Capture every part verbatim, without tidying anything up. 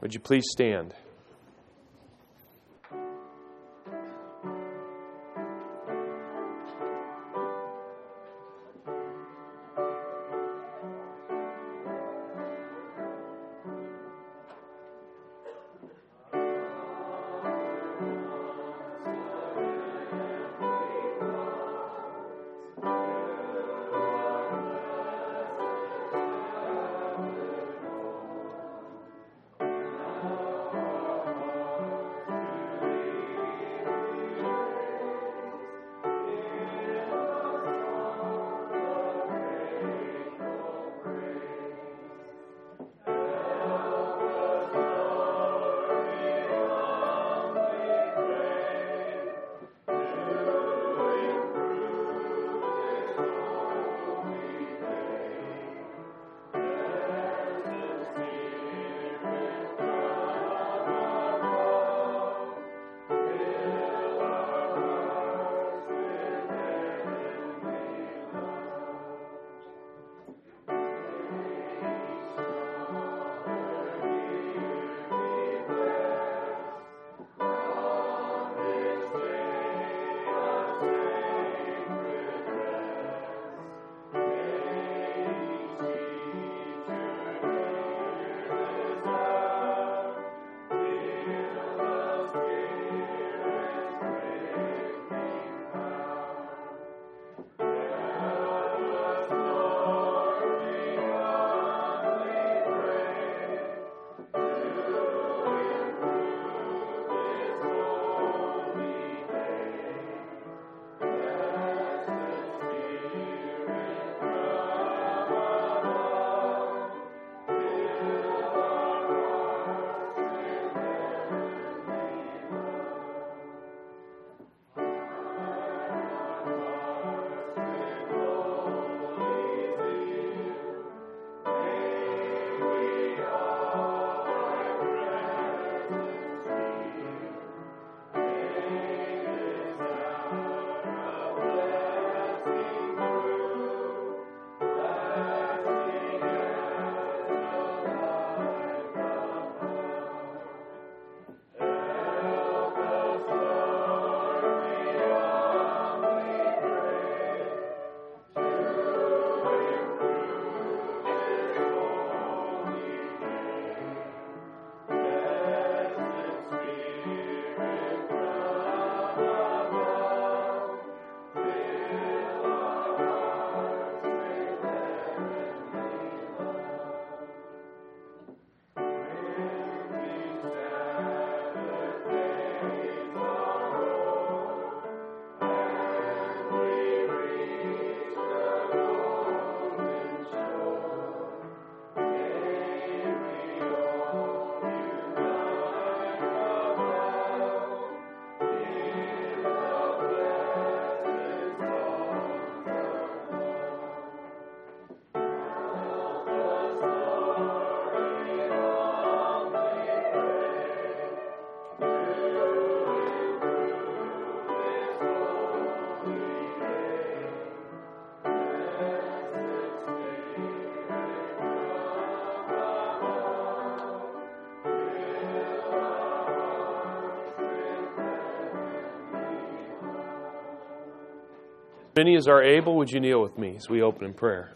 Would you please stand? Many as are able, would you kneel with me as we open in prayer?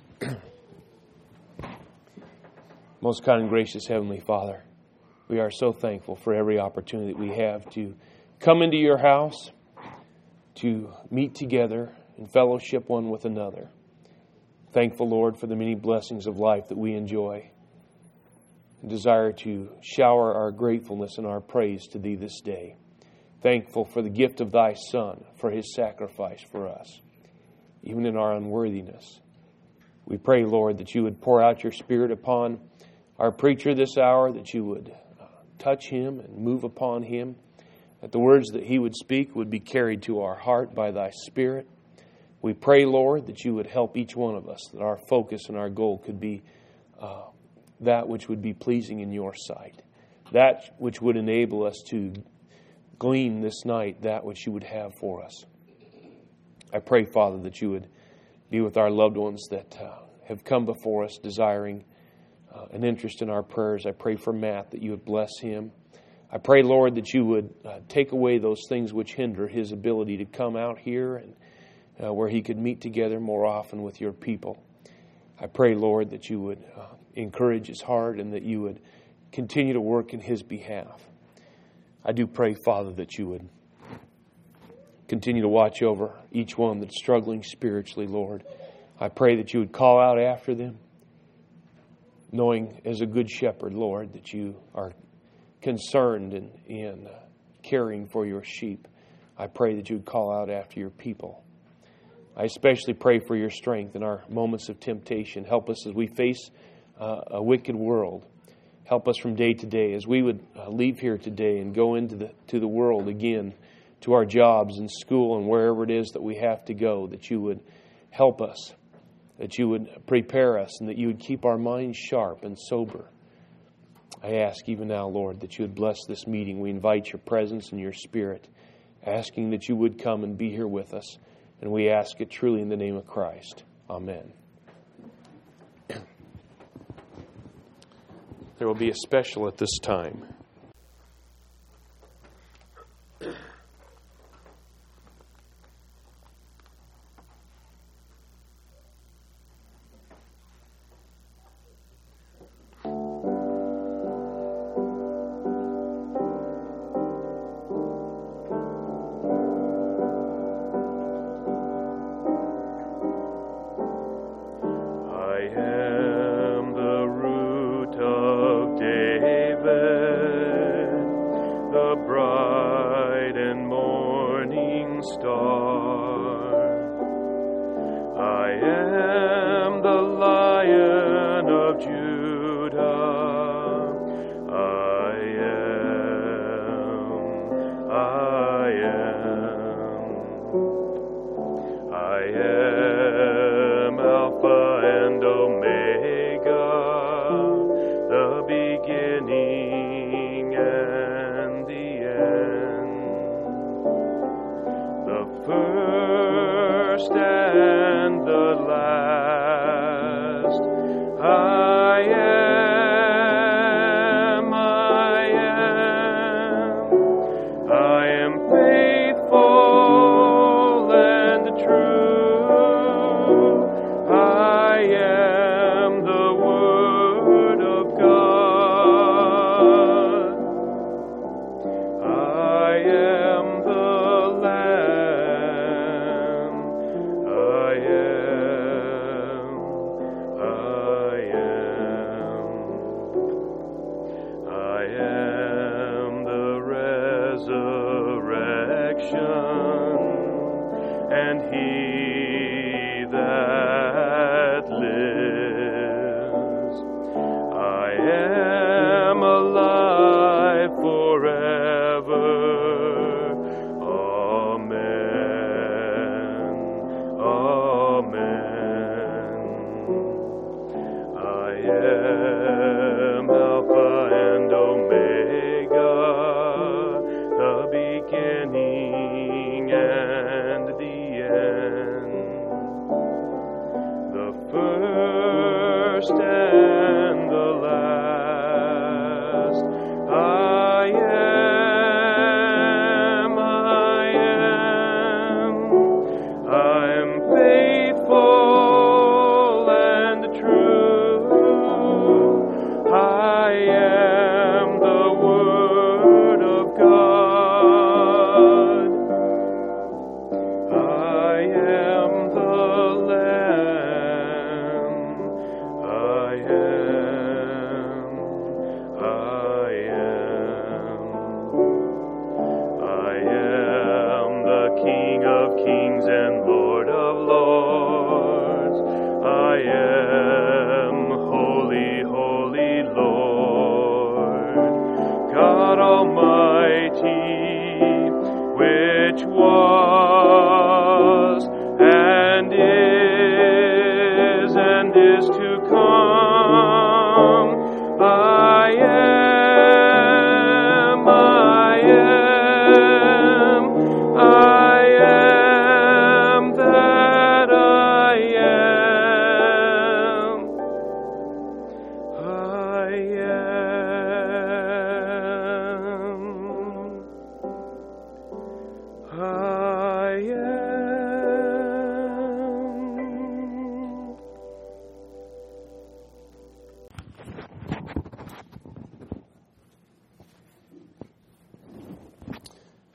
Most kind and gracious Heavenly Father, we are so thankful for every opportunity that we have to come into your house, to meet together and fellowship one with another. Thankful, Lord, for the many blessings of life that we enjoy, and desire to shower our gratefulness and our praise to Thee this day. Thankful for the gift of Thy Son, for His sacrifice for us, even in our unworthiness. We pray, Lord, that You would pour out Your Spirit upon our preacher this hour, that You would touch him and move upon him, that the words that he would speak would be carried to our heart by Thy Spirit. We pray, Lord, that You would help each one of us, that our focus and our goal could be uh, that which would be pleasing in Your sight, that which would enable us to glean this night that which You would have for us. I pray, Father, that You would be with our loved ones that uh, have come before us desiring uh, uh, an interest in our prayers. I pray for Matt, that you would bless him. I pray, Lord, that you would uh, take away those things which hinder his ability to come out here and uh, where he could meet together more often with your people. I pray, Lord, that you would uh, encourage his heart and that you would continue to work in his behalf. I do pray, Father, that you would continue to watch over each one that's struggling spiritually, Lord. I pray that you would call out after them, knowing as a good shepherd, Lord, that you are concerned in, in caring for your sheep. I pray that you would call out after your people. I especially pray for your strength in our moments of temptation. Help us as we face uh, a wicked world. Help us from day to day as we would uh, leave here today and go into the to the world again, to our jobs and school and wherever it is that we have to go, that you would help us, that you would prepare us, and that you would keep our minds sharp and sober. I ask even now, Lord, that you would bless this meeting. We invite your presence and your Spirit, asking that you would come and be here with us. And we ask it truly in the name of Christ. Amen. There will be a special at this time. Beginning and the end.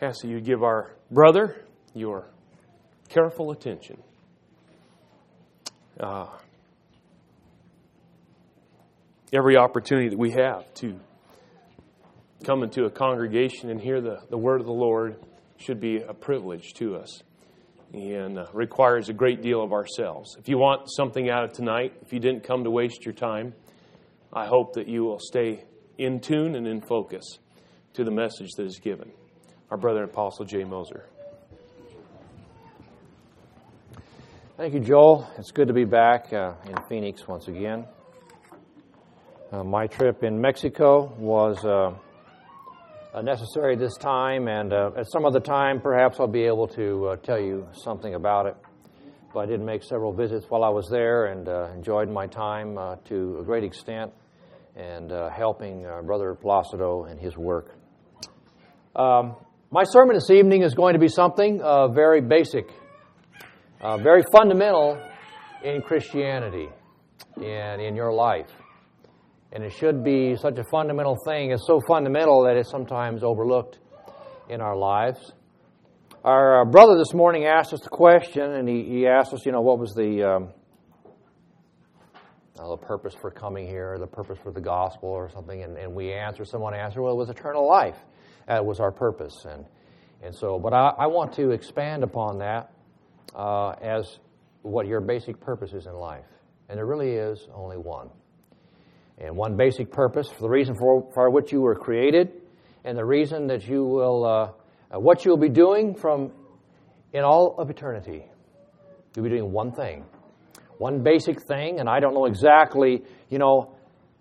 ask that you give our brother your careful attention. Uh, every opportunity that we have to come into a congregation and hear the, the word of the Lord should be a privilege to us and uh, requires a great deal of ourselves. If you want something out of tonight, if you didn't come to waste your time, I hope that you will stay in tune and in focus to the message that is given. Our brother Apostle Jay Moser. Thank you, Joel. It's good to be back uh, in Phoenix once again. Uh, my trip in Mexico was uh, necessary this time, and uh, at some other time, perhaps I'll be able to uh, tell you something about it. But I did make several visits while I was there and uh, enjoyed my time uh, to a great extent and uh, helping uh, Brother Placido in his work. Um, my sermon this evening is going to be something uh, very basic. Uh, very fundamental in Christianity and in your life. And it should be such a fundamental thing. It's so fundamental that it's sometimes overlooked in our lives. Our uh, brother this morning asked us a question, and he, he asked us, you know, what was the, um, uh, the purpose for coming here, the purpose for the gospel or something, and, and we answered, someone answered, well, it was eternal life. That was our purpose. And, and so, but I, I want to expand upon that. Uh, as what your basic purpose is in life. And there really is only one. And one basic purpose, for the reason for, for which you were created, and the reason that you will, uh, what you'll be doing from in all of eternity. You'll be doing one thing. One basic thing, and I don't know exactly, you know,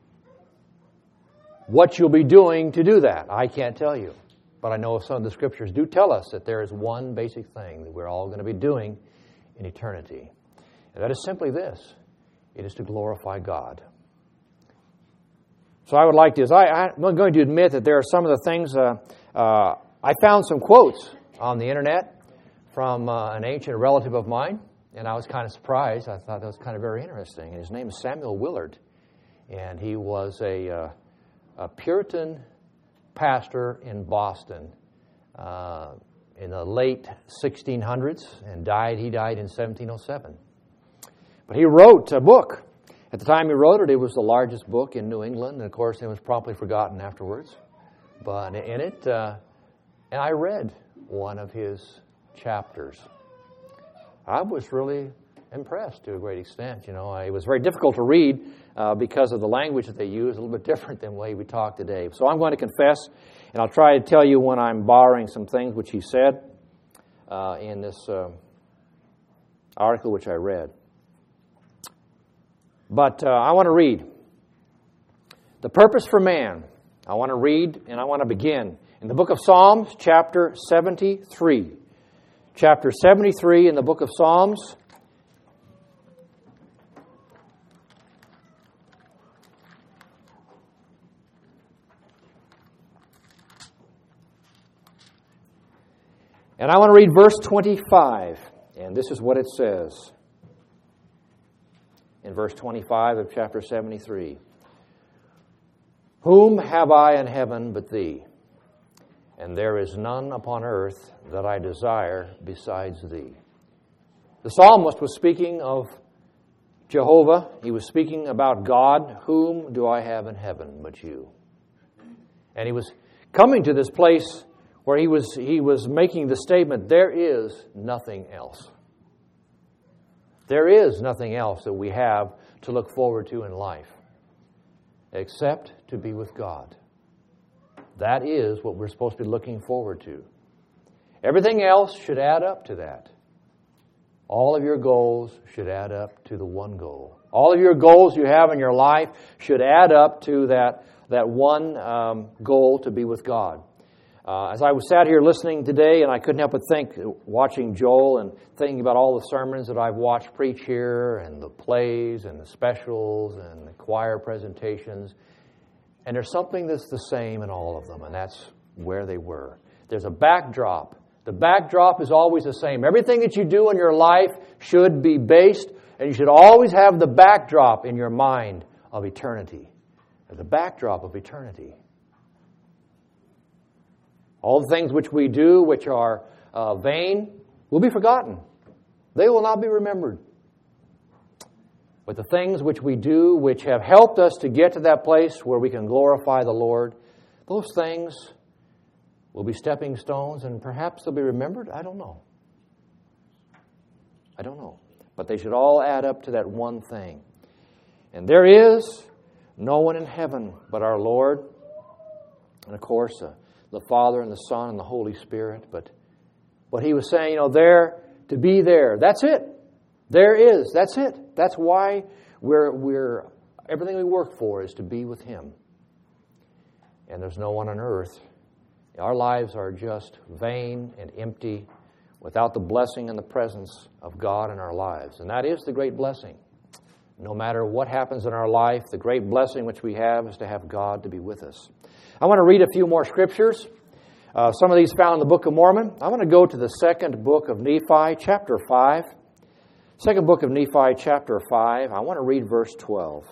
what you'll be doing to do that. I can't tell you. But I know some of the scriptures do tell us that there is one basic thing that we're all going to be doing in eternity. And that is simply this. It is to glorify God. So I would like to, as I, I'm going to admit that there are some of the things, uh, uh, I found some quotes on the internet from uh, an ancient relative of mine, and I was kind of surprised. I thought that was kind of very interesting. And his name is Samuel Willard, and he was a, uh, a Puritan pastor in Boston uh, in the late sixteen hundreds and died. He died in seventeen oh seven. But he wrote a book. At the time he wrote it, it was the largest book in New England, and of course it was promptly forgotten afterwards. But in it, uh, and I read one of his chapters. I was really impressed to a great extent. You know, it was very difficult to read uh, because of the language that they use, a little bit different than the way we talk today. So I'm going to confess, and I'll try to tell you when I'm borrowing some things which he said uh, in this uh, article which I read. But uh, I want to read. The purpose for man. I want to read, and I want to begin in the book of Psalms, chapter seventy-three. Chapter seventy-three in the book of Psalms. And I want to read verse twenty-five, and this is what it says in verse twenty-five of chapter seventy-three. Whom have I in heaven but thee? And there is none upon earth that I desire besides thee. The psalmist was speaking of Jehovah. He was speaking about God. Whom do I have in heaven but you? And he was coming to this place where he was he was making the statement, there is nothing else. There is nothing else that we have to look forward to in life except to be with God. That is what we're supposed to be looking forward to. Everything else should add up to that. All of your goals should add up to the one goal. All of your goals you have in your life should add up to that, that one um, goal to be with God. Uh, as I was sat here listening today, and I couldn't help but think, watching Joel and thinking about all the sermons that I've watched preach here, and the plays, and the specials, and the choir presentations, and there's something that's the same in all of them, and that's where they were. There's a backdrop. The backdrop is always the same. Everything that you do in your life should be based, and you should always have the backdrop in your mind of eternity. The backdrop of eternity. All the things which we do, which are uh, vain, will be forgotten. They will not be remembered. But the things which we do, which have helped us to get to that place where we can glorify the Lord, those things will be stepping stones, and perhaps they'll be remembered. I don't know. I don't know. But they should all add up to that one thing. And there is no one in heaven but our Lord, and of course, uh, the Father and the Son and the Holy Spirit. But what he was saying, you know, there, to be there, that's it. There is, that's it. That's why we're, we're, everything we work for is to be with Him. And there's no one on earth. Our lives are just vain and empty without the blessing and the presence of God in our lives. And that is the great blessing. No matter what happens in our life, the great blessing which we have is to have God to be with us. I want to read a few more scriptures. Uh, some of these found in the Book of Mormon. I want to go to the second book of Nephi, chapter five. Second book of Nephi, chapter five. I want to read verse twelve.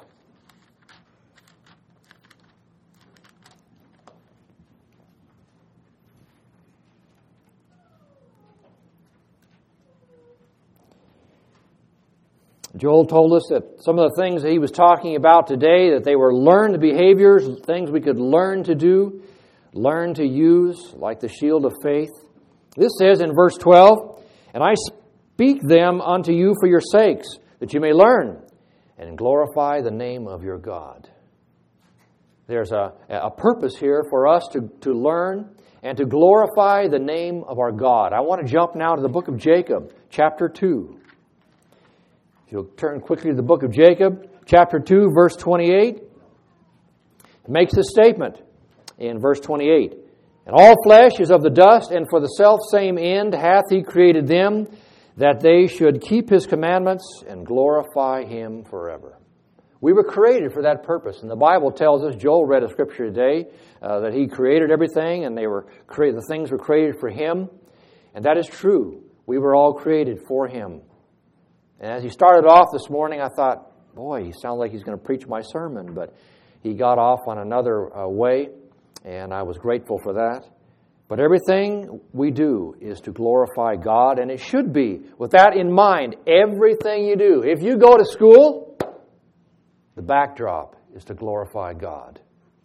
Joel told us that some of the things that he was talking about today, that they were learned behaviors, things we could learn to do, learn to use, like the shield of faith. This says in verse twelve, "And I speak them unto you for your sakes, that you may learn and glorify the name of your God." There's a, a purpose here for us to, to learn and to glorify the name of our God. I want to jump now to the book of Jacob, chapter two. If you'll turn quickly to the book of Jacob, chapter two, verse twenty-eight, it makes this statement in verse twenty-eight. "And all flesh is of the dust, and for the selfsame end hath He created them, that they should keep His commandments and glorify Him forever." We were created for that purpose. And the Bible tells us, Joel read a scripture today, uh, that He created everything, and they were created, the things were created for Him. And that is true. We were all created for Him. And as he started off this morning, I thought, boy, he sounds like he's going to preach my sermon. But he got off on another uh, way, and I was grateful for that. But everything we do is to glorify God, and it should be. With that in mind, everything you do. If you go to school, the backdrop is to glorify God.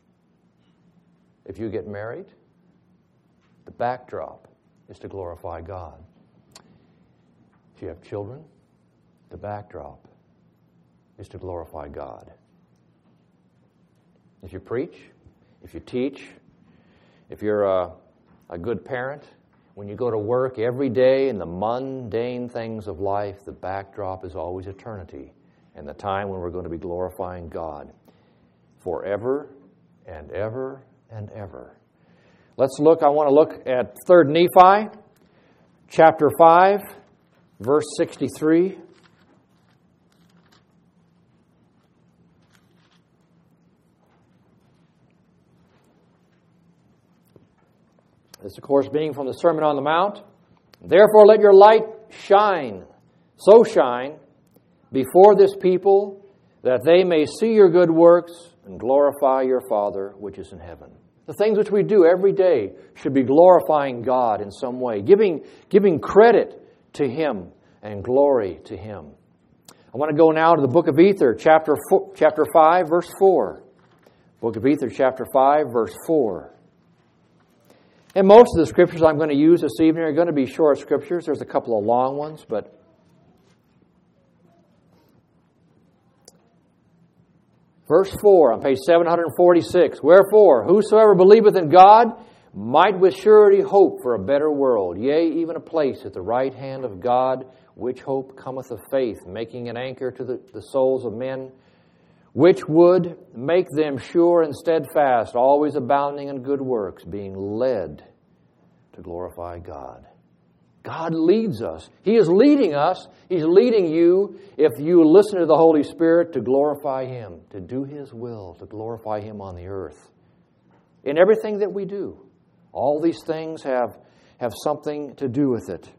If you get married, the backdrop is to glorify God. If you have children, the backdrop is to glorify God. If you preach, if you teach, if you're a, a good parent, when you go to work every day in the mundane things of life, the backdrop is always eternity and the time when we're going to be glorifying God forever and ever and ever. Let's look, I want to look at Third Nephi, chapter five, verse sixty-three. This, of course, being from the Sermon on the Mount. "Therefore let your light shine, so shine, before this people, that they may see your good works and glorify your Father which is in heaven." The things which we do every day should be glorifying God in some way, giving, giving credit to Him and glory to Him. I want to go now to the book of Ether, chapter four, chapter five, verse four. Book of Ether, chapter five, verse four. And most of the scriptures I'm going to use this evening are going to be short scriptures. There's a couple of long ones, but verse four on page seven forty-six. "Wherefore, whosoever believeth in God might with surety hope for a better world, yea, even a place at the right hand of God, which hope cometh of faith, making an anchor to the, the souls of men, which would make them sure and steadfast, always abounding in good works, being led to glorify God." God leads us. He is leading us. He's leading you, if you listen to the Holy Spirit, to glorify Him, to do His will, to glorify Him on the earth. In everything that we do, all these things have, have something to do with it.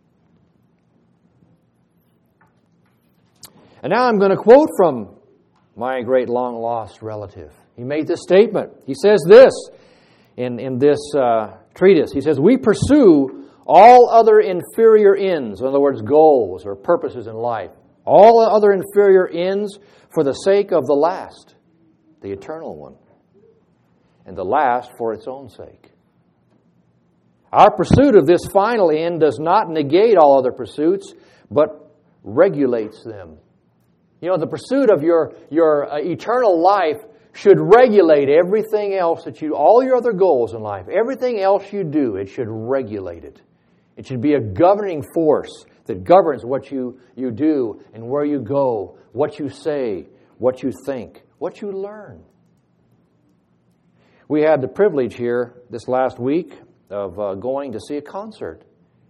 And now I'm going to quote from my great long-lost relative. He made this statement. He says this in, in this uh, treatise. He says, we pursue all other inferior ends, in other words, goals or purposes in life, all other inferior ends for the sake of the last, the eternal one, and the last for its own sake. Our pursuit of this final end does not negate all other pursuits, but regulates them. You know, the pursuit of your, your uh, eternal life should regulate everything else that you, all your other goals in life, everything else you do, it should regulate it. It should be a governing force that governs what you, you do and where you go, what you say, what you think, what you learn. We had the privilege here this last week of uh, going to see a concert.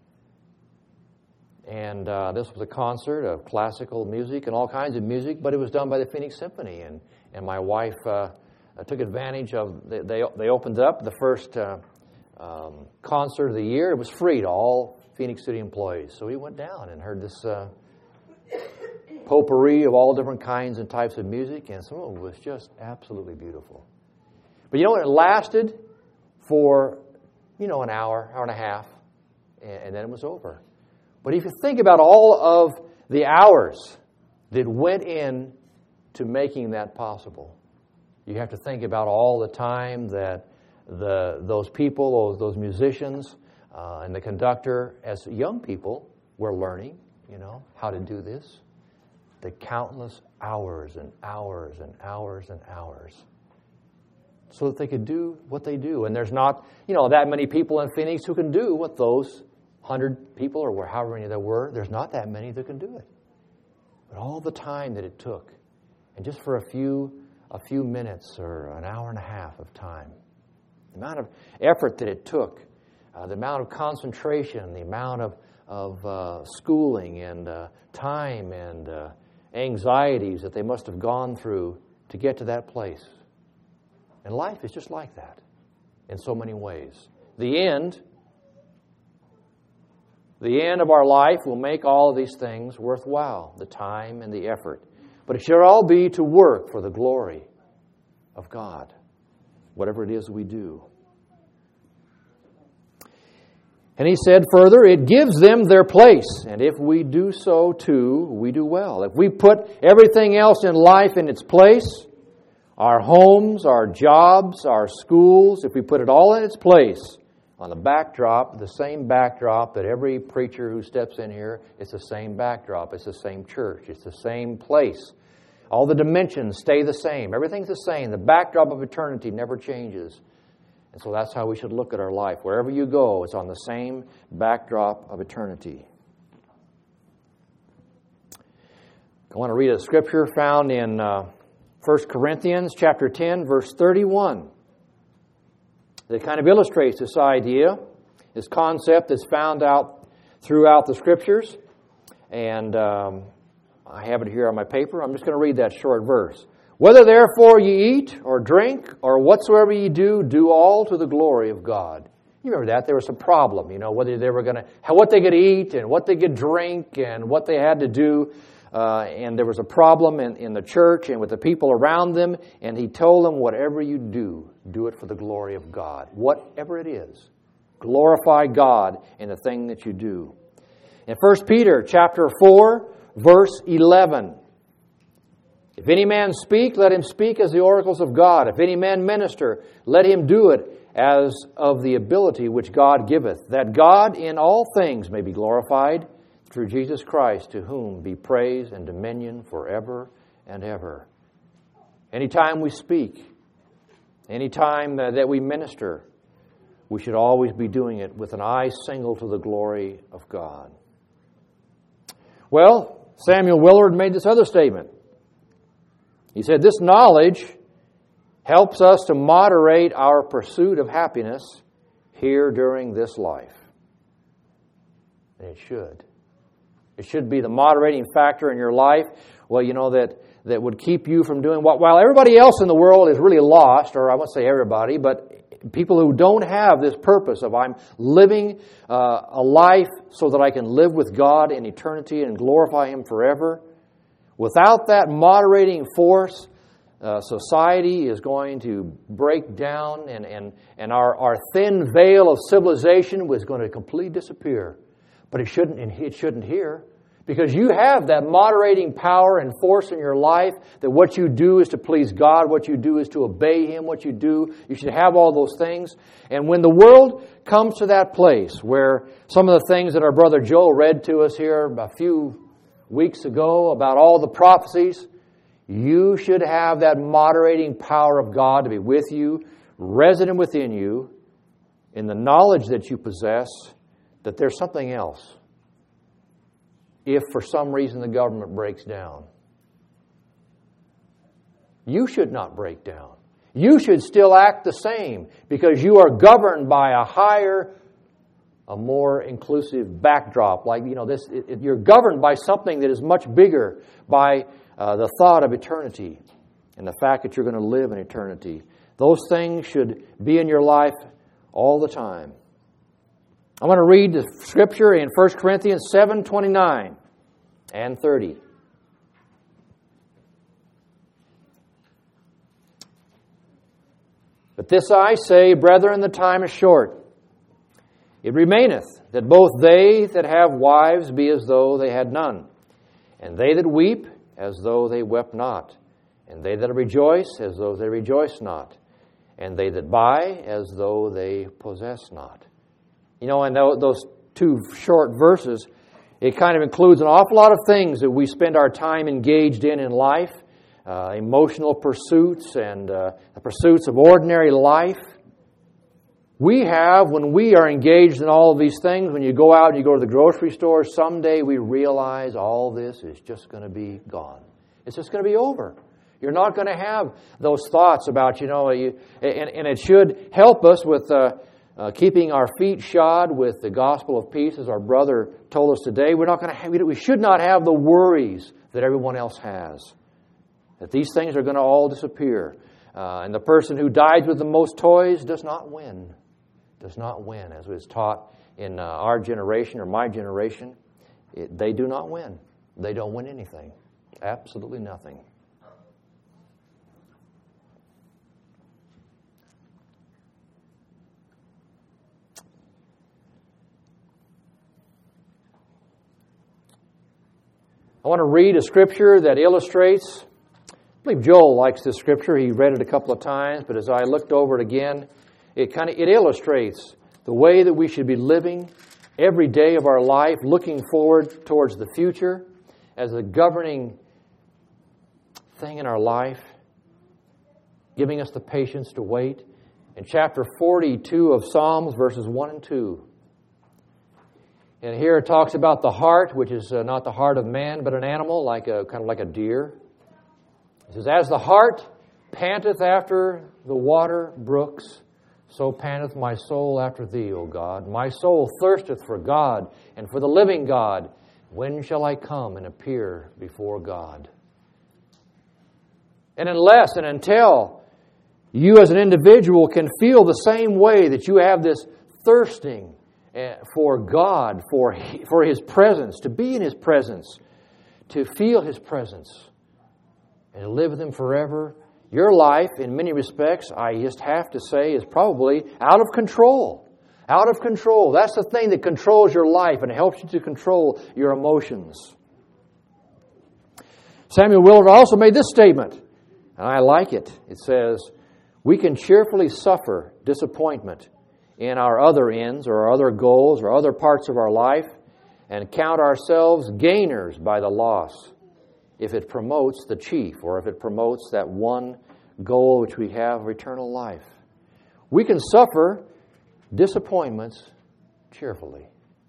And uh, this was a concert of classical music and all kinds of music, but it was done by the Phoenix Symphony. And, and my wife uh, took advantage of, they, they, they opened up the first uh, um, concert of the year. It was free to all Phoenix City employees. So we went down and heard this uh, potpourri of all different kinds and types of music, and some of it was just absolutely beautiful. But you know, it lasted for, you know, an hour, hour and a half, and, and then it was over. But if you think about all of the hours that went in to making that possible, you have to think about all the time that the those people, those, those musicians, uh, and the conductor, as young people, were learning, you know, how to do this. The countless hours and hours and hours and hours, so that they could do what they do. And there's not, you know, that many people in Phoenix who can do what those hundred people or however many there were. There's not that many that can do it. But all the time that it took, and just for a few a few minutes or an hour and a half of time, the amount of effort that it took, uh, the amount of concentration, the amount of, of uh, schooling and uh, time and uh, anxieties that they must have gone through to get to that place. And life is just like that in so many ways. The end, the end of our life will make all of these things worthwhile, the time and the effort. But it should all be to work for the glory of God, whatever it is we do. And he said further, it gives them their place. And if we do so too, we do well. If we put everything else in life in its place, our homes, our jobs, our schools, if we put it all in its place, on the backdrop, the same backdrop that every preacher who steps in here, it's the same backdrop, it's the same church, it's the same place. All the dimensions stay the same. Everything's the same. The backdrop of eternity never changes. And so that's how we should look at our life. Wherever you go, it's on the same backdrop of eternity. I want to read a scripture found in uh, First Corinthians chapter ten, verse thirty-one. That kind of illustrates this idea, this concept that's found out throughout the Scriptures. And um, I have it here on my paper. I'm just going to read that short verse. Whether therefore ye eat or drink or whatsoever ye do, do all to the glory of God. You remember that? There was some problem, you know, whether they were going to, what they could eat and what they could drink and what they had to do. Uh, and there was a problem in, in the church and with the people around them. And he told them, whatever you do, do it for the glory of God. Whatever it is, glorify God in the thing that you do. In First Peter chapter four, verse eleven. If any man speak, let him speak as the oracles of God. If any man minister, let him do it as of the ability which God giveth, that God in all things may be glorified through Jesus Christ, to whom be praise and dominion forever and ever. Anytime we speak, anytime that we minister, we should always be doing it with an eye single to the glory of God. Well, Samuel Willard made this other statement. He said, this knowledge helps us to moderate our pursuit of happiness here during this life. And it should. It should be the moderating factor in your life. Well, you know, that, that would keep you from doing what, while everybody else in the world is really lost, or I won't say everybody, but people who don't have this purpose of I'm living uh, a life so that I can live with God in eternity and glorify Him forever. Without that moderating force, uh, society is going to break down, and, and, and our, our thin veil of civilization was going to completely disappear. But it shouldn't, it shouldn't here. Because you have that moderating power and force in your life, that what you do is to please God, what you do is to obey Him, what you do, you should have all those things. And when the world comes to that place where some of the things that our brother Joe read to us here a few weeks ago about all the prophecies, you should have that moderating power of God to be with you, resident within you, in the knowledge that you possess, that there's something else. If for some reason the government breaks down, you should not break down. You should still act the same because you are governed by a higher, a more inclusive backdrop. Like, you know, this, it, it, you're governed by something that is much bigger, by uh, the thought of eternity and the fact that you're going to live in eternity. Those things should be in your life all the time. I want to read the scripture in First Corinthians seven twenty-nine and thirty. But this I say, brethren, the time is short. It remaineth that both they that have wives be as though they had none, and they that weep as though they wept not, and they that rejoice as though they rejoice not, and they that buy as though they possess not. You know, and those two short verses, it kind of includes an awful lot of things that we spend our time engaged in in life, uh, emotional pursuits and uh, the pursuits of ordinary life. We have, when we are engaged in all of these things, when you go out and you go to the grocery store, someday we realize all this is just going to be gone. It's just going to be over. You're not going to have those thoughts about, you know, you, and, and it should help us with uh, uh, keeping our feet shod with the gospel of peace, as our brother told us today. We're not going to have, we should not have the worries that everyone else has. That these things are going to all disappear. Uh, and the person who dies with the most toys does not win. Does not win, as was taught in uh, our generation or my generation. It, they do not win. They don't win anything. Absolutely nothing. I want to read a scripture that illustrates, I believe Joel likes this scripture. He read it a couple of times, but as I looked over it again, it kind of it illustrates the way that we should be living every day of our life, looking forward towards the future as a governing thing in our life, giving us the patience to wait. In chapter forty-two of Psalms, verses one and two. And here it talks about the heart, which is uh, not the heart of man, but an animal, like a kind of like a deer. It says, "As the heart panteth after the water brooks, so panteth my soul after thee, O God. My soul thirsteth for God and for the living God. When shall I come and appear before God?" And unless and until you as an individual can feel the same way that you have this thirsting for God, for, for His presence, to be in His presence, to feel His presence, and to live with Him forever, your life, in many respects, I just have to say, is probably out of control. Out of control. That's the thing that controls your life and helps you to control your emotions. Samuel Willard also made this statement, and I like it. It says, "We can cheerfully suffer disappointment in our other ends or our other goals or other parts of our life and count ourselves gainers by the loss if it promotes the chief or if it promotes that one goal which we have of eternal life." We can suffer disappointments cheerfully.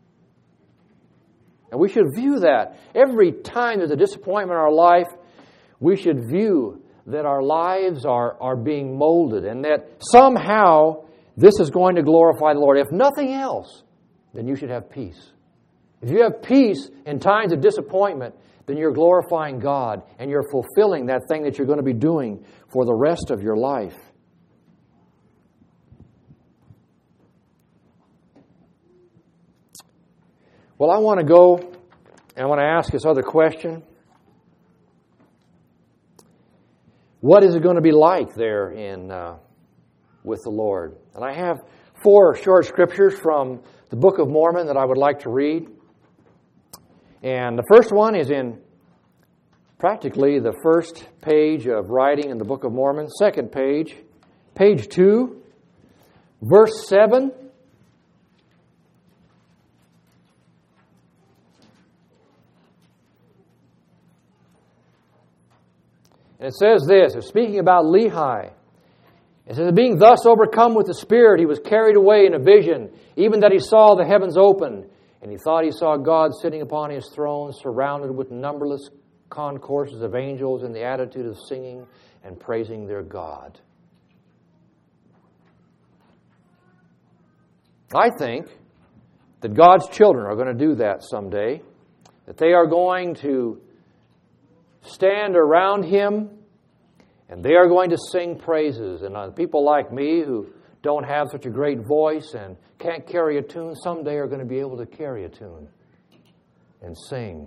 And we should view that. Every time there's a disappointment in our life, we should view that our lives are, are being molded and that somehow this is going to glorify the Lord. If nothing else, then you should have peace. If you have peace in times of disappointment, then you're glorifying God and you're fulfilling that thing that you're going to be doing for the rest of your life. Well, I want to go and I want to ask this other question. what is it going to be like there in uh, with the Lord? And I have four short scriptures from the Book of Mormon that I would like to read. And the first one is in practically the first page of writing in the Book of Mormon, second page, page two, verse seven. And it says this, it's speaking about Lehi. It says, being thus overcome with the Spirit, he was carried away in a vision, even that he saw the heavens open, and he thought he saw God sitting upon his throne, surrounded with numberless concourses of angels in the attitude of singing and praising their God. I think that God's children are going to do that someday, that they are going to stand around Him, and they are going to sing praises. And uh, people like me who don't have such a great voice and can't carry a tune, someday are going to be able to carry a tune and sing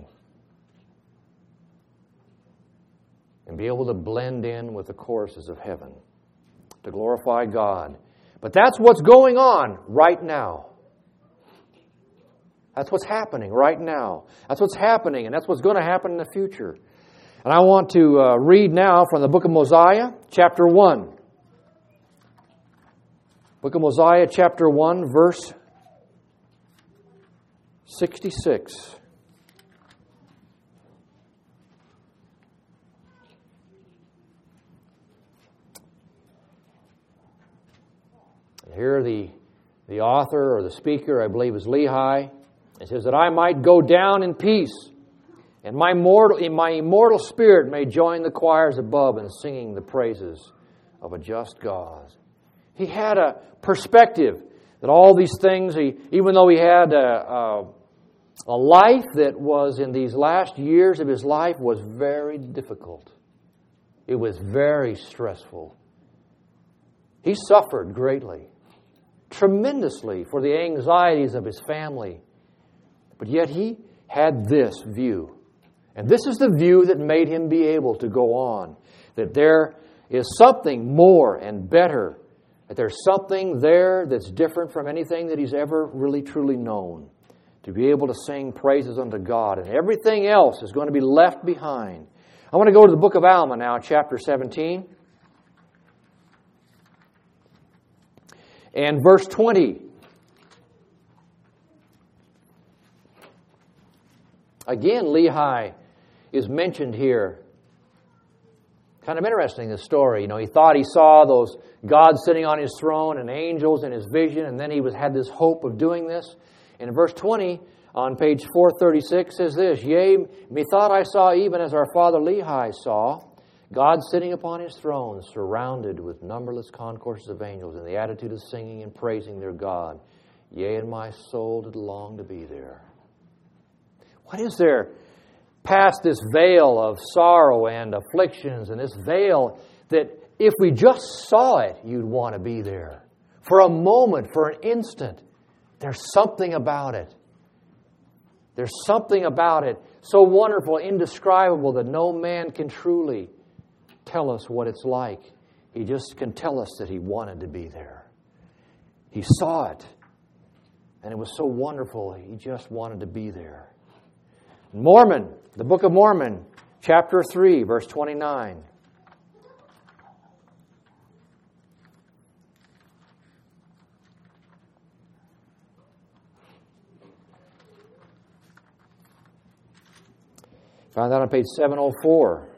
and be able to blend in with the choruses of heaven to glorify God. But that's what's going on right now. That's what's happening right now. That's what's happening, and that's what's going to happen in the future. And I want to uh, read now from the book of Mosiah, chapter one. Book of Mosiah, chapter one, verse sixty-six. And here the, the author or the speaker, I believe, is Lehi. It says that I might go down in peace, and my mortal, in my immortal spirit may join the choirs above in singing the praises of a just God. He had a perspective that all these things, he, even though he had a, a, a life that was in these last years of his life was very difficult. It was very stressful. He suffered greatly, tremendously for the anxieties of his family. But yet he had this view. And this is the view that made him be able to go on. That there is something more and better. That there's something there that's different from anything that he's ever really truly known. To be able to sing praises unto God. And everything else is going to be left behind. I want to go to the book of Alma now, chapter seventeen. And verse twenty. Again, Lehi is mentioned here. Kind of interesting, this story. You know, he thought he saw those God sitting on his throne and angels in his vision, and then he was had this hope of doing this. And in verse twenty, on page four thirty-six, says this, Yea, methought I saw even as our father Lehi saw, God sitting upon his throne, surrounded with numberless concourses of angels in the attitude of singing and praising their God. Yea, and my soul did long to be there. What is there past this veil of sorrow and afflictions and this veil that if we just saw it, you'd want to be there? For a moment, for an instant, there's something about it. There's something about it so wonderful, indescribable, that no man can truly tell us what it's like. He just can tell us that he wanted to be there. He saw it, and it was so wonderful, he just wanted to be there. Mormon, the Book of Mormon, chapter three, verse twenty-nine. Found that on page seven oh four.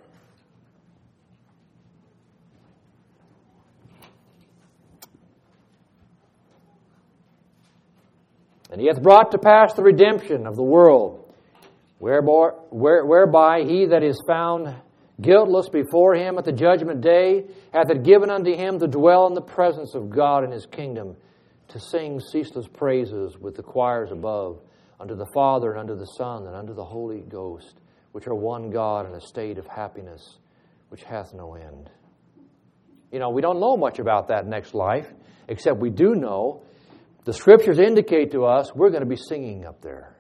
And he hath brought to pass the redemption of the world, whereby, whereby he that is found guiltless before him at the judgment day hath it given unto him to dwell in the presence of God in his kingdom, to sing ceaseless praises with the choirs above, unto the Father and unto the Son and unto the Holy Ghost, which are one God in a state of happiness which hath no end. You know, we don't know much about that next life, except we do know the Scriptures indicate to us we're going to be singing up there.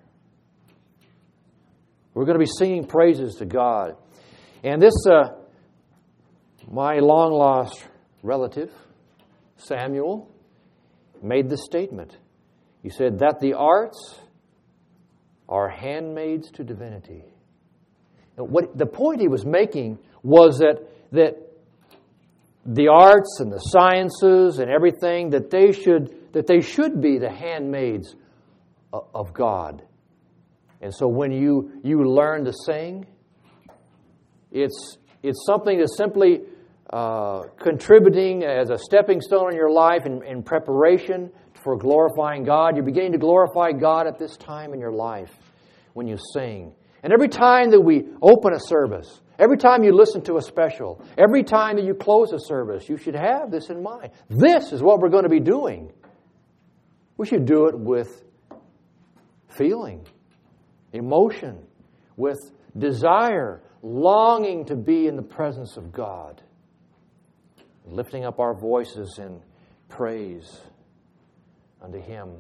We're going to be singing praises to God. And this uh, My long-lost relative, Samuel, made this statement. He said that the arts are handmaids to divinity. And what the point he was making was that that the arts and the sciences and everything that they should that they should be the handmaids of God. And so when you you learn to sing, it's it's something that's simply uh, contributing as a stepping stone in your life in, in preparation for glorifying God. You're beginning to glorify God at this time in your life when you sing. And every time that we open a service, every time you listen to a special, every time that you close a service, you should have this in mind. This is what we're going to be doing. We should do it with feeling, emotion, with desire, longing to be in the presence of God, lifting up our voices in praise unto Him.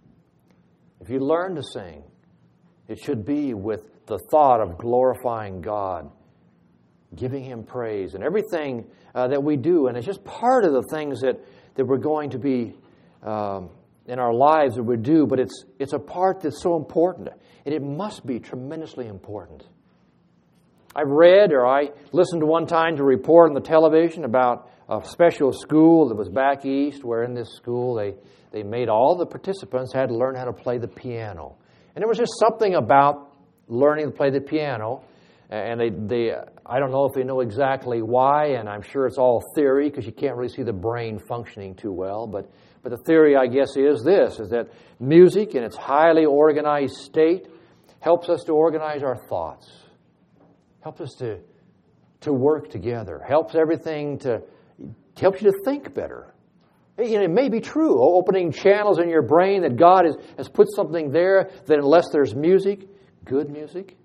If you learn to sing, it should be with the thought of glorifying God, giving Him praise, and everything uh, that we do. And it's just part of the things that, that we're going to be um, in our lives that we do, but it's it's a part that's so important, and it must be tremendously important. I've read, or I listened to one time to a report on the television about a special school that was back east, where in this school they, they made all the participants had to learn how to play the piano. And there was just something about learning to play the piano, and they, they I don't know if they know exactly why, and I'm sure it's all theory because you can't really see the brain functioning too well, but but the theory, I guess, is this, is that music in its highly organized state helps us to organize our thoughts, helps us to to work together, helps everything to, helps you to think better. You know, it may be true, opening channels in your brain that God has, has put something there that unless there's music, good music,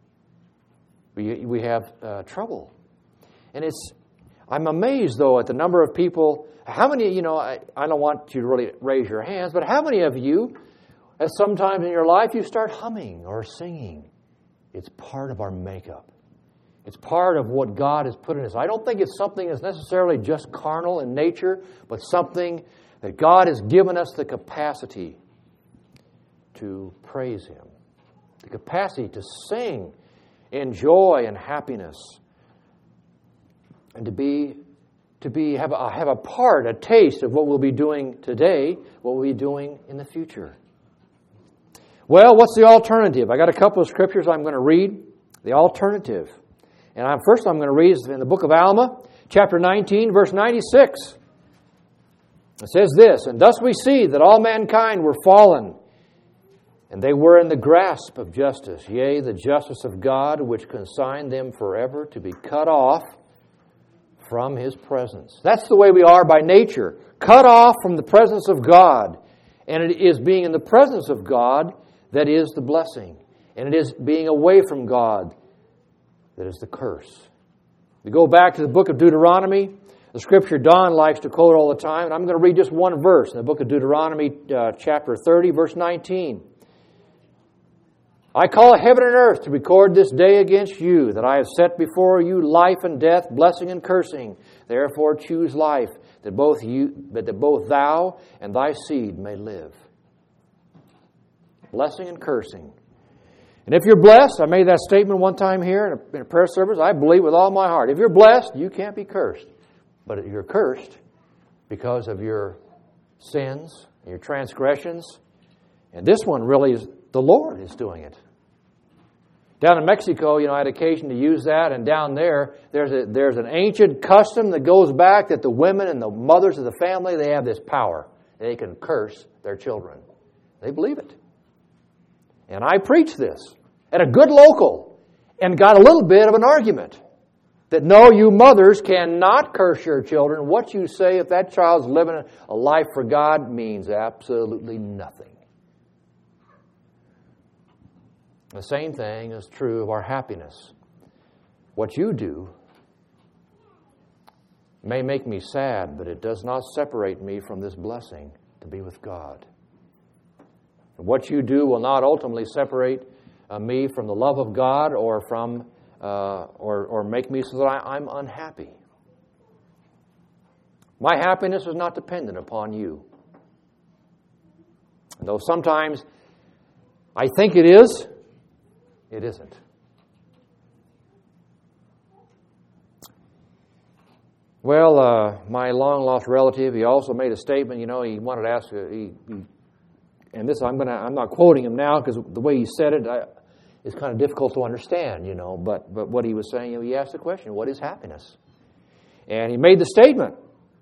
we, we have uh, trouble. And it's, I'm amazed, though, at the number of people, how many, you know, I, I don't want you to really raise your hands, but how many of you, at some time in your life, you start humming or singing? It's part of our makeup. It's part of what God has put in us. I don't think it's something that's necessarily just carnal in nature, but something that God has given us the capacity to praise Him, the capacity to sing in joy and happiness, and to be to be have a, have a part, a taste of what we'll be doing today, what we'll be doing in the future. Well, what's the alternative? I got a couple of scriptures I'm going to read. The alternative. And I'm, first I'm going to read is in the book of Alma, chapter nineteen, verse ninety-six. It says this, "And thus we see that all mankind were fallen, and they were in the grasp of justice, yea, the justice of God, which consigned them forever to be cut off from His presence." That's the way we are by nature, cut off from the presence of God. And it is being in the presence of God that is the blessing. And it is being away from God that is the curse. We go back to the book of Deuteronomy, the scripture Don likes to quote all the time, and I'm going to read just one verse in the book of Deuteronomy, uh, chapter thirty, verse nineteen. "I call heaven and earth to record this day against you, that I have set before you life and death, blessing and cursing. Therefore choose life, that both you, but that both thou and thy seed may live." Blessing and cursing. And if you're blessed, I made that statement one time here in a, in a prayer service, I believe with all my heart. If you're blessed, you can't be cursed. But you're cursed because of your sins, your transgressions. And this one really is, the Lord is doing it. Down in Mexico, you know, I had occasion to use that, and down there, there's a, there's an ancient custom that goes back that the women and the mothers of the family, they have this power. They can curse their children. They believe it. And I preached this at a good local and got a little bit of an argument that no, you mothers cannot curse your children. What you say if that child's living a life for God means absolutely nothing. The same thing is true of our happiness. What you do may make me sad, but it does not separate me from this blessing to be with God. What you do will not ultimately separate uh, me from the love of God or from uh, or or make me so that I, I'm unhappy. My happiness is not dependent upon you. And though sometimes I think it is, it isn't. Well, uh, my long-lost relative, he also made a statement. You know, he wanted to ask, uh, he, he, and this I'm gonna, I'm not quoting him now because the way he said it I, is kind of difficult to understand. You know, but but what he was saying, you know, he asked the question, "What is happiness?" And he made the statement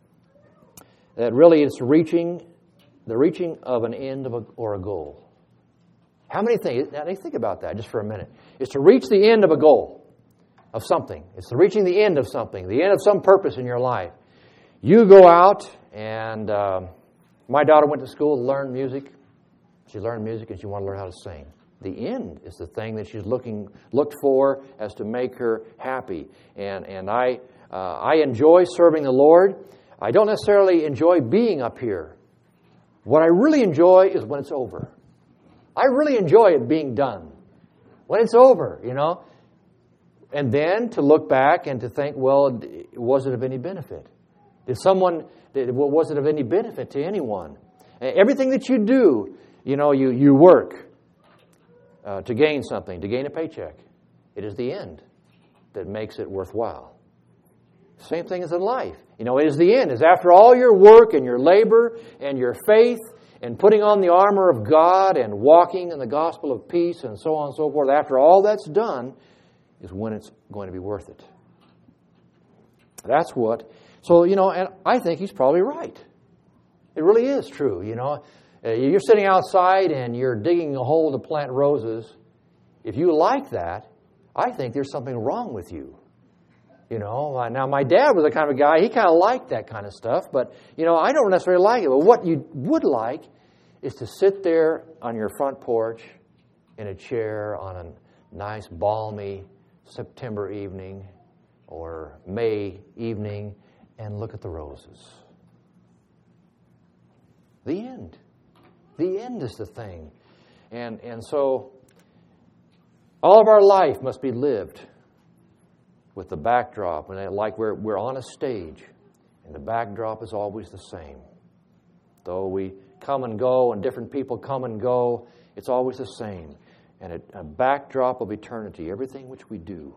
that really it's reaching, the reaching of an end of a, or a goal. How many things? Now, think about that just for a minute. It's to reach the end of a goal. Of something. It's reaching the end of something, the end of some purpose in your life. You go out, and um, my daughter went to school to learn music. She learned music, and she wanted to learn how to sing. The end is the thing that she's looking looked for as to make her happy. And and I uh, I enjoy serving the Lord. I don't necessarily enjoy being up here. What I really enjoy is when it's over. I really enjoy it being done. When it's over, you know. And then to look back and to think, well, was it of any benefit? Did someone, was it of any benefit to anyone? Everything that you do, you know, you, you work uh, to gain something, to gain a paycheck. It is the end that makes it worthwhile. Same thing as in life. You know, it is the end. It's after all your work and your labor and your faith and putting on the armor of God and walking in the gospel of peace and so on and so forth. After all that's done, is when it's going to be worth it. That's what, so, you know, and I think he's probably right. It really is true, you know. Uh, you're sitting outside and you're digging a hole to plant roses. If you like that, I think there's something wrong with you. You know, uh, now my dad was the kind of guy, he kind of liked that kind of stuff, but, you know, I don't necessarily like it. But what you would like is to sit there on your front porch in a chair on a nice, balmy September evening or May evening and look at the roses. The end. The end is the thing. And and so all of our life must be lived with the backdrop, and like we're we're on a stage, and the backdrop is always the same. Though we come and go and different people come and go, it's always the same. And a, a backdrop of eternity, everything which we do.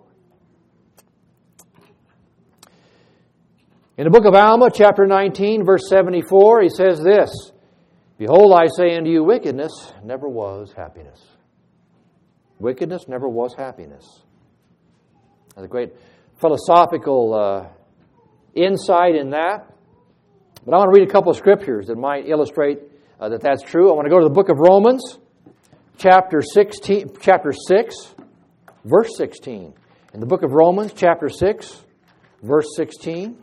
In the book of Alma, chapter nineteen, verse seventy-four, he says this, "Behold, I say unto you, wickedness never was happiness." Wickedness never was happiness. There's a great philosophical uh, insight in that. But I want to read a couple of scriptures that might illustrate uh, that that's true. I want to go to the book of Romans, chapter sixteen, chapter six, verse sixteen. In the book of Romans, chapter six, verse sixteen.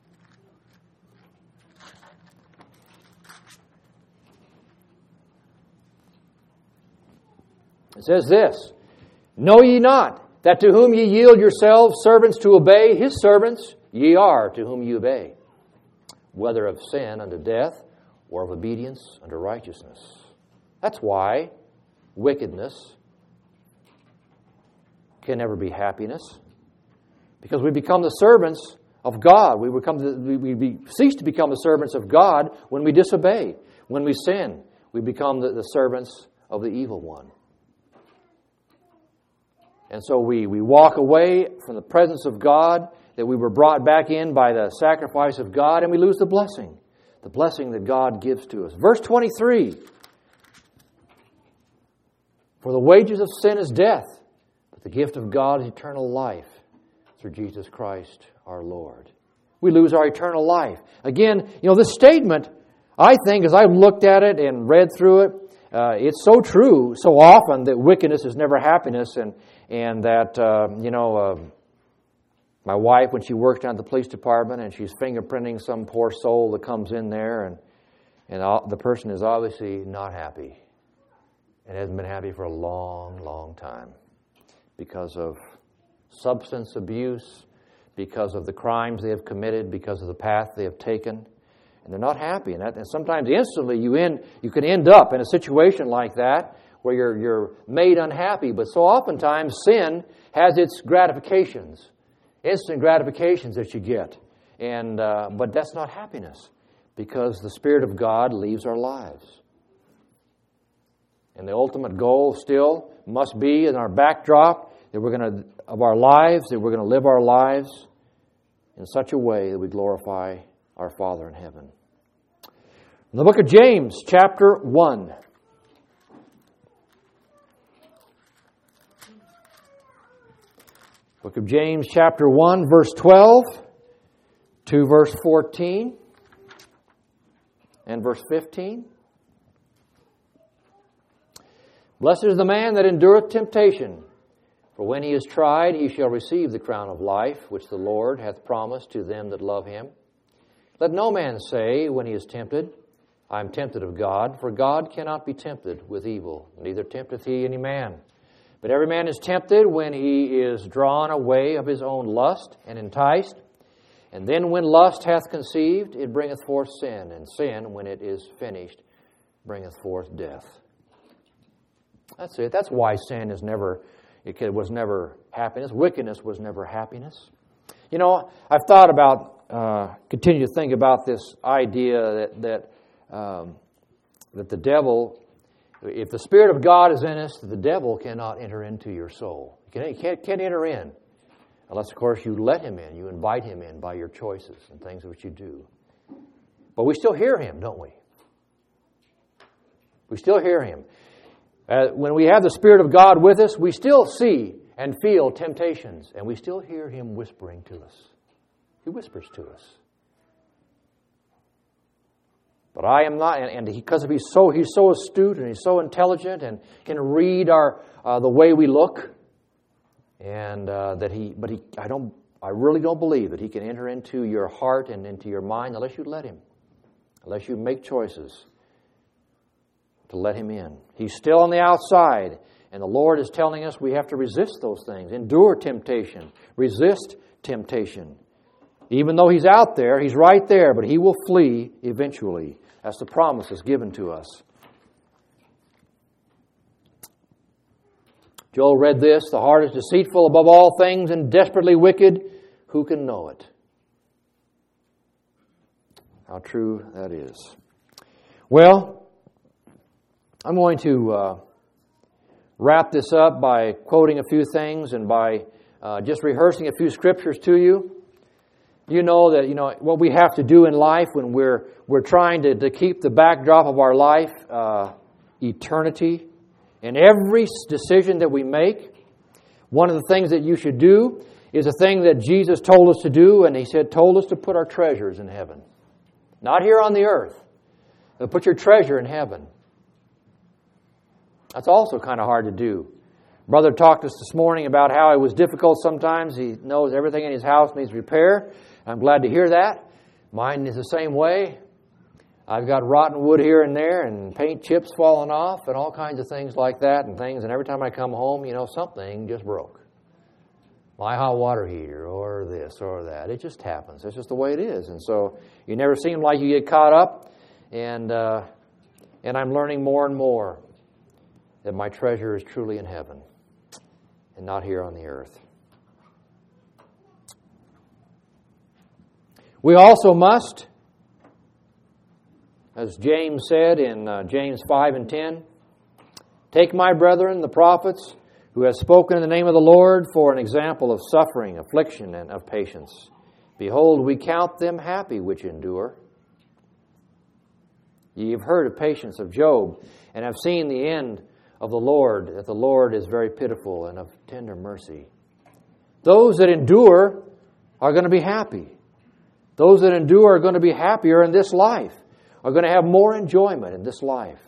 It says this, "Know ye not that to whom ye yield yourselves servants to obey, his servants ye are to whom ye obey, whether of sin unto death or of obedience unto righteousness." That's why wickedness can never be happiness, because we become the servants of God. We become the, we, we cease to become the servants of God when we disobey. When we sin, we become the, the servants of the evil one. And so we, we walk away from the presence of God, that we were brought back in by the sacrifice of God, and we lose the blessing, the blessing that God gives to us. Verse twenty-three, "For the wages of sin is death, but the gift of God is eternal life through Jesus Christ our Lord." We lose our eternal life. Again, you know, this statement, I think, as I've looked at it and read through it, uh, it's so true so often that wickedness is never happiness, and and that, uh, you know, uh, my wife, when she worked down at the police department and she's fingerprinting some poor soul that comes in there, and, and all, the person is obviously not happy and hasn't been happy for a long, long time because of substance abuse, because of the crimes they have committed, because of the path they have taken. And they're not happy. And, that, and sometimes instantly you end, you can end up in a situation like that where you're, you're made unhappy. But so oftentimes sin has its gratifications, instant gratifications that you get. And uh, but that's not happiness, because the Spirit of God leaves our lives. And the ultimate goal still must be in our backdrop that we're going to of our lives, that we're going to live our lives in such a way that we glorify our Father in heaven. In the book of James, chapter one. Book of James, chapter one, verse twelve to verse fourteen and verse fifteen. Blessed is the man that endureth temptation, for when he is tried, he shall receive the crown of life, which the Lord hath promised to them that love him. Let no man say, when he is tempted, I am tempted of God, for God cannot be tempted with evil, neither tempteth he any man. But every man is tempted when he is drawn away of his own lust and enticed. And then when lust hath conceived, it bringeth forth sin. And sin, when it is finished, bringeth forth death. That's it. That's why sin is never, it was never happiness. Wickedness was never happiness. You know, I've thought about, uh, continue to think about this idea that that um, that the devil, if the Spirit of God is in us, the devil cannot enter into your soul. He can't, can't, can't enter in. Unless, of course, you let him in. You invite him in by your choices and things which you do. But we still hear him, don't we? We still hear him. Uh, when we have the Spirit of God with us, we still see and feel temptations. And we still hear him whispering to us. He whispers to us. But I am not, and, and because he's so he's so astute and he's so intelligent and can read our uh, the way we look. And uh, that he, but he, I don't, I really don't believe that he can enter into your heart and into your mind unless you let him, unless you make choices to let him in. He's still on the outside, and the Lord is telling us we have to resist those things, endure temptation, resist temptation. Even though he's out there, he's right there, but he will flee eventually. That's the promise that's given to us. Joel read this, the heart is deceitful above all things and desperately wicked. Who can know it? How true that is. Well, I'm going to uh, wrap this up by quoting a few things and by uh, just rehearsing a few scriptures to you. You know that, you know, what we have to do in life when we're we're trying to, to keep the backdrop of our life, uh, eternity. In every decision that we make, one of the things that you should do is a thing that Jesus told us to do, and he said, told us to put our treasures in heaven. Not here on the earth, but put your treasure in heaven. That's also kind of hard to do. Brother talked to us this morning about how it was difficult sometimes. He knows everything in his house needs repair. I'm glad to hear that. Mine is the same way. I've got rotten wood here and there and paint chips falling off and all kinds of things like that and things. And every time I come home, you know, something just broke. My hot water heater or this or that. It just happens. It's just the way it is. And so you never seem like you get caught up. And uh, and I'm learning more and more that my treasure is truly in heaven and not here on the earth. We also must, as James said in uh, James five and ten, take my brethren, the prophets, who have spoken in the name of the Lord, for an example of suffering, affliction, and of patience. Behold, we count them happy which endure. Ye have heard of patience of Job, and have seen the end of the Lord, that the Lord is very pitiful and of tender mercy. Those that endure are going to be happy. Those that endure are going to be happier in this life, are going to have more enjoyment in this life.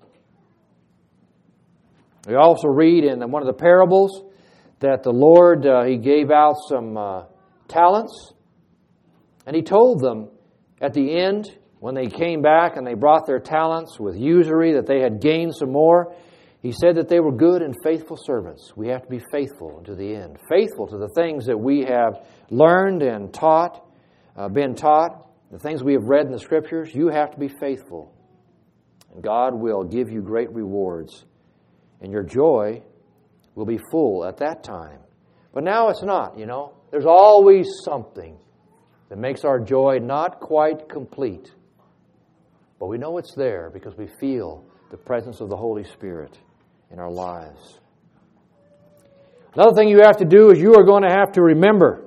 We also read in one of the parables that the Lord, uh, He gave out some uh, talents, and He told them at the end, when they came back and they brought their talents with usury, that they had gained some more. He said that they were good and faithful servants. We have to be faithful to the end. Faithful to the things that we have learned and taught, uh, been taught, the things we have read in the Scriptures. You have to be faithful. And God will give you great rewards. And your joy will be full at that time. But now it's not, you know. There's always something. that makes our joy not quite complete. But we know it's there because we feel the presence of the Holy Spirit in our lives. Another thing you have to do is you are going to have to remember.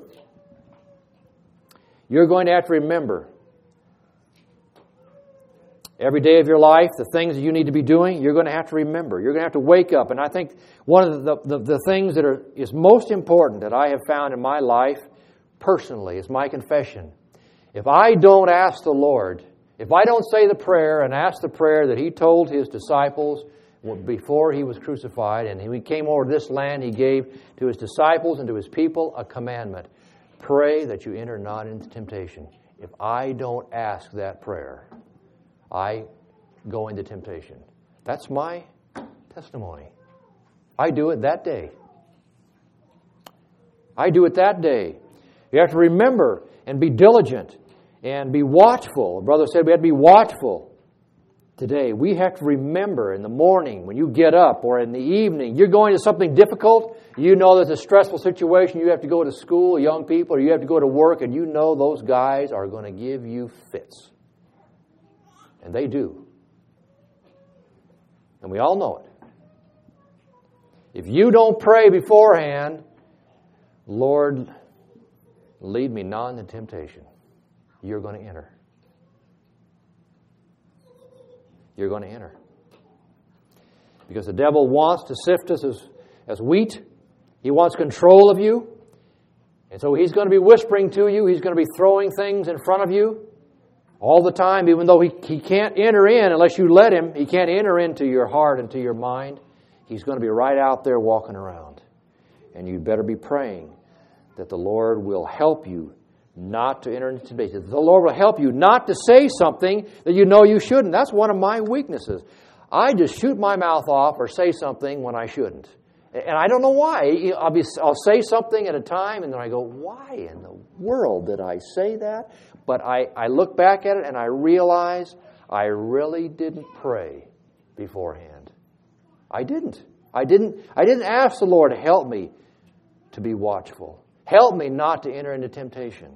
You're going to have to remember every day of your life, the things that you need to be doing, you're going to have to remember. You're going to have to wake up. And I think one of the, the, the things that are, is most important that I have found in my life personally is my confession. If I don't ask the Lord, if I don't say the prayer and ask the prayer that He told His disciples before He was crucified, and He came over to this land, He gave to His disciples and to His people a commandment. Pray that you enter not into temptation. If I don't ask that prayer, I go into temptation. That's my testimony. I do it that day. I do it that day. You have to remember and be diligent and be watchful. Brother said we have to be watchful today. We have to remember in the morning when you get up or in the evening, you're going to something difficult. You know there's a stressful situation. You have to go to school, young people, or you have to go to work, and you know those guys are going to give you fits. And they do. And we all know it. If you don't pray beforehand, Lord, lead me not into temptation, you're going to enter. You're going to enter. Because the devil wants to sift us as, as wheat. He wants control of you. And so he's going to be whispering to you. He's going to be throwing things in front of you all the time, even though he, he can't enter in unless you let him. He can't enter into your heart and to your mind. He's going to be right out there walking around. And you better be praying that the Lord will help you not to enter into temptation. The Lord will help you not to say something that you know you shouldn't. That's one of my weaknesses. I just shoot my mouth off or say something when I shouldn't. And I don't know why. I'll, be, I'll say something at a time, and then I go, why in the world did I say that? But I, I look back at it, and I realize I really didn't pray beforehand. I didn't. I didn't, I didn't ask the Lord to help me to be watchful. Help me not to enter into temptation.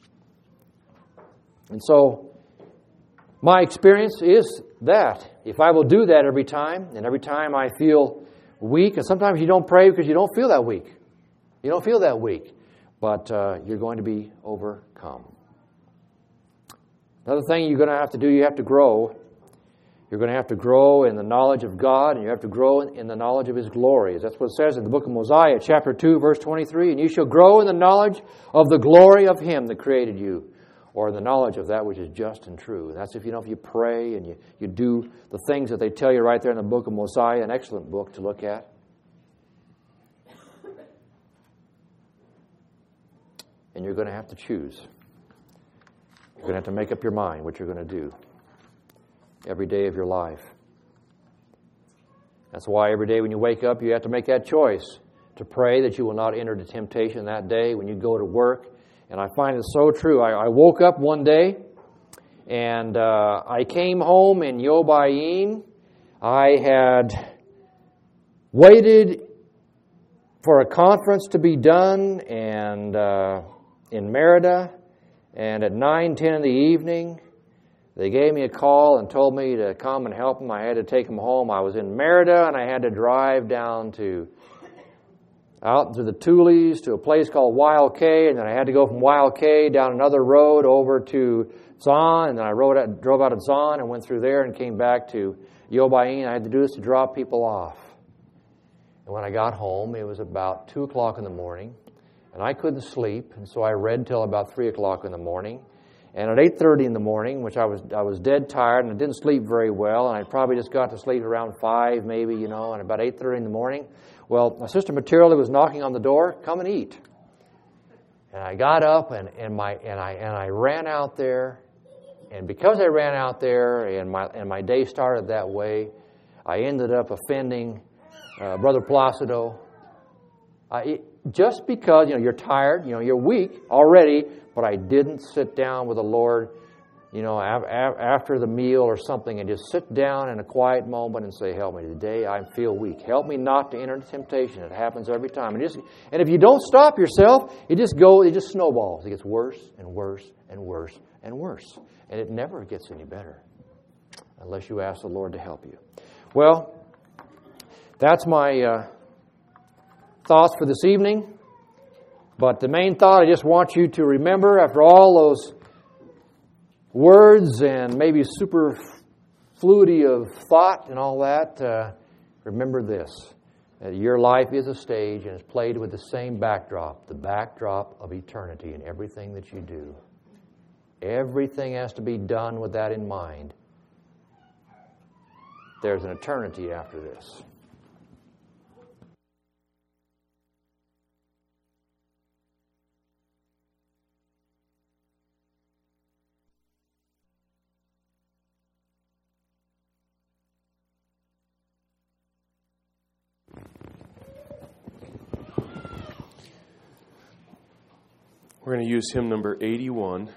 And so, my experience is that if I will do that every time, and every time I feel weak, and sometimes you don't pray because you don't feel that weak. You don't feel that weak. But uh, you're going to be overcome. Another thing you're going to have to do, you have to grow. You're going to have to grow in the knowledge of God, and you have to grow in, in the knowledge of His glories. That's what it says in the book of Mosiah, chapter two, verse twenty-three. And you shall grow in the knowledge of the glory of Him that created you, or the knowledge of that which is just and true. And that's if you know if you pray and you, you do the things that they tell you right there in the book of Mosiah, an excellent book to look at. And you're going to have to choose. You're going to have to make up your mind what you're going to do every day of your life. That's why every day when you wake up, you have to make that choice to pray that you will not enter into temptation that day when you go to work. And I find it so true. I, I woke up one day, and uh, I came home in Yobayin. I had waited for a conference to be done and uh, in Merida, and at nine ten in the evening, they gave me a call and told me to come and help them. I had to take them home. I was in Merida, and I had to drive down to out to the Tules to a place called Wild K, and then I had to go from Wild K down another road over to Zon, and then I rode out, drove out of Zon and went through there and came back to Yobayin. I had to do this to drop people off. And when I got home, it was about two o'clock in the morning, and I couldn't sleep, and so I read till about three o'clock in the morning. And at eight thirty in the morning, which I was I was dead tired, and I didn't sleep very well, and I probably just got to sleep around five maybe, you know, and about eight thirty in the morning, well, my sister Matilda was knocking on the door, come and eat. And I got up, and, and, my, and, I, and I ran out there, and because I ran out there, and my, and my day started that way, I ended up offending uh, Brother Placido. I, it, just because, you know, you're tired, you know, you're weak already, but I didn't sit down with the Lord you know, af- af- after the meal or something, and just sit down in a quiet moment and say, help me today, I feel weak. Help me not to enter into temptation. It happens every time. And, just, and if you don't stop yourself, it just goes, it just snowballs. It gets worse and worse and worse and worse. And it never gets any better unless you ask the Lord to help you. Well, that's my uh, thoughts for this evening. But the main thought I just want you to remember, after all those words and maybe superfluity of thought and all that, uh, remember this, that your life is a stage and is played with the same backdrop, the backdrop of eternity in everything that you do. Everything has to be done with that in mind. There's an eternity after this. We're going to use hymn number eighty-one.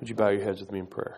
Would you bow your heads with me in prayer?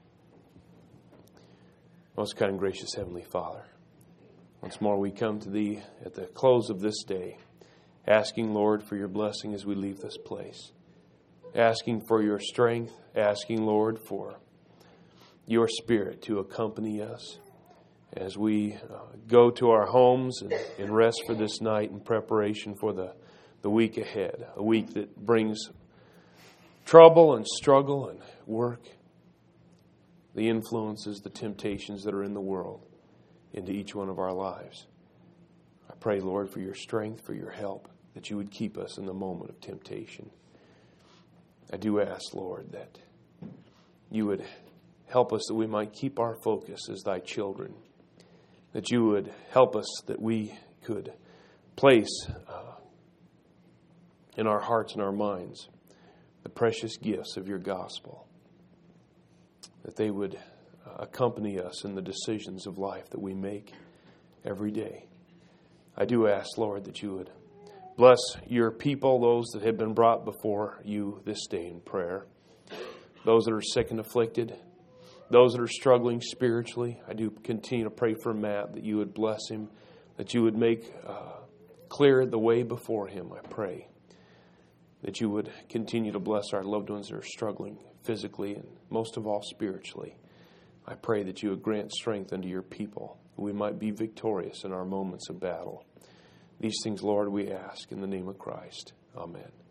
Most kind and gracious Heavenly Father, once more we come to Thee at the close of this day, asking, Lord, for your blessing as we leave this place. Asking for your strength, asking, Lord, for your Spirit to accompany us as we uh, go to our homes and, and rest for this night in preparation for the, the week ahead, a week that brings trouble and struggle and work, the influences, the temptations that are in the world into each one of our lives. I pray, Lord, for your strength, for your help, that you would keep us in the moment of temptation. I do ask, Lord, that you would help us that we might keep our focus as thy children, that you would help us that we could place uh, in our hearts and our minds the precious gifts of your gospel, that they would uh, accompany us in the decisions of life that we make every day. I do ask, Lord, that you would bless your people, those that have been brought before you this day in prayer, those that are sick and afflicted, those that are struggling spiritually. I do continue to pray for Matt, that you would bless him, that you would make uh, clear the way before him, I pray. That you would continue to bless our loved ones that are struggling physically and most of all spiritually. I pray that you would grant strength unto your people, that we might be victorious in our moments of battle. These things, Lord, we ask in the name of Christ. Amen.